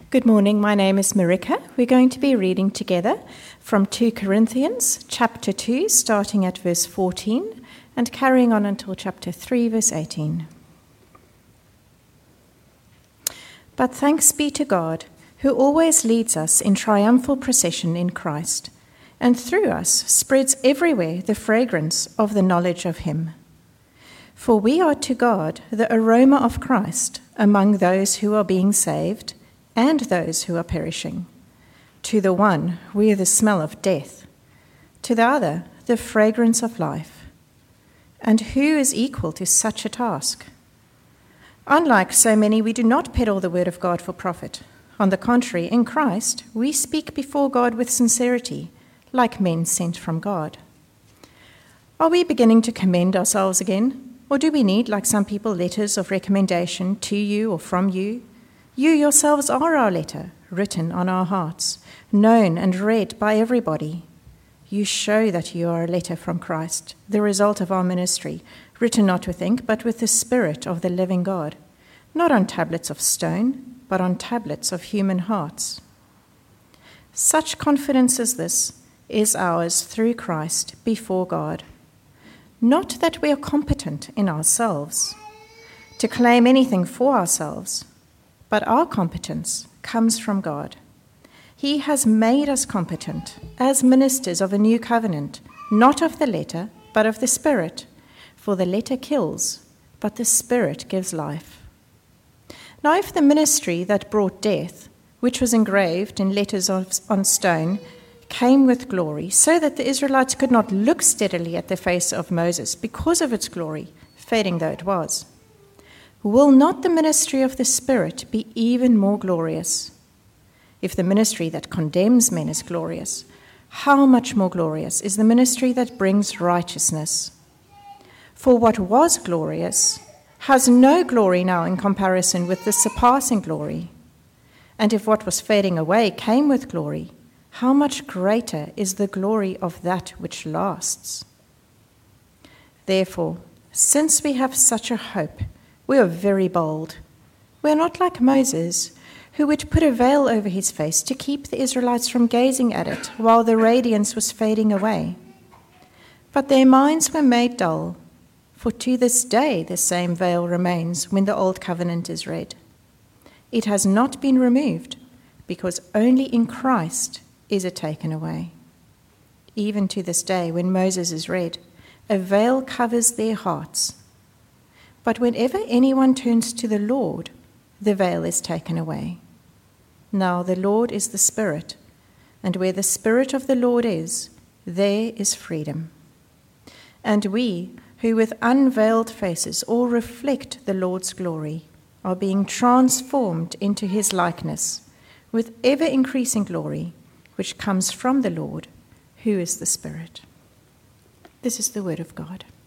Good morning, my name is Marika. We're going to be reading together from 2 Corinthians chapter 2, starting at verse 14 and carrying on until chapter 3, verse 18. But thanks be to God, who always leads us in triumphal procession in Christ, and through us spreads everywhere the fragrance of the knowledge of him. For we are to God the aroma of Christ among those who are being saved and those who are perishing. To the one, we are the smell of death. To the other, the fragrance of life. And who is equal to such a task? Unlike so many, we do not peddle the word of God for profit. On the contrary, in Christ, we speak before God with sincerity, like men sent from God. Are we beginning to commend ourselves again? Or do we need, like some people, letters of recommendation to you or from you? You yourselves are our letter, written on our hearts, known and read by everybody. You show that you are a letter from Christ, the result of our ministry, written not with ink, but with the Spirit of the living God, not on tablets of stone, but on tablets of human hearts. Such confidence as this is ours through Christ before God. Not that we are competent in ourselves to claim anything for ourselves, but our competence comes from God. He has made us competent as ministers of a new covenant, not of the letter, but of the Spirit. For the letter kills, but the Spirit gives life. Now if the ministry that brought death, which was engraved in letters on stone, came with glory, so that the Israelites could not look steadily at the face of Moses because of its glory, fading though it was, will not the ministry of the Spirit be even more glorious? If the ministry that condemns men is glorious, how much more glorious is the ministry that brings righteousness? For what was glorious has no glory now in comparison with the surpassing glory. And if what was fading away came with glory, how much greater is the glory of that which lasts? Therefore, since we have such a hope, we are very bold. We are not like Moses, who would put a veil over his face to keep the Israelites from gazing at it while the radiance was fading away. But their minds were made dull, for to this day the same veil remains when the old covenant is read. It has not been removed, because only in Christ is it taken away. Even to this day, when Moses is read, a veil covers their hearts. But whenever anyone turns to the Lord, the veil is taken away. Now the Lord is the Spirit, and where the Spirit of the Lord is, there is freedom. And we, who with unveiled faces all reflect the Lord's glory, are being transformed into his likeness, with ever-increasing glory, which comes from the Lord, who is the Spirit. This is the word of God.